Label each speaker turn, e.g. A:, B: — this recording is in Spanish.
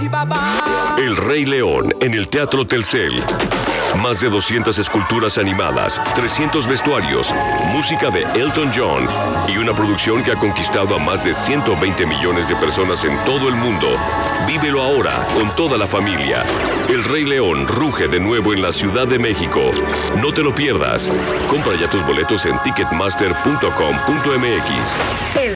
A: El Rey León en el Teatro Telcel. Más de 200 esculturas animadas, 300 vestuarios, música de Elton John y una producción que ha conquistado a más de 120 millones de personas en todo el mundo. Vívelo ahora con toda la familia. El Rey León ruge de nuevo en la Ciudad de México. No te lo pierdas. Compra ya tus boletos en ticketmaster.com.mx.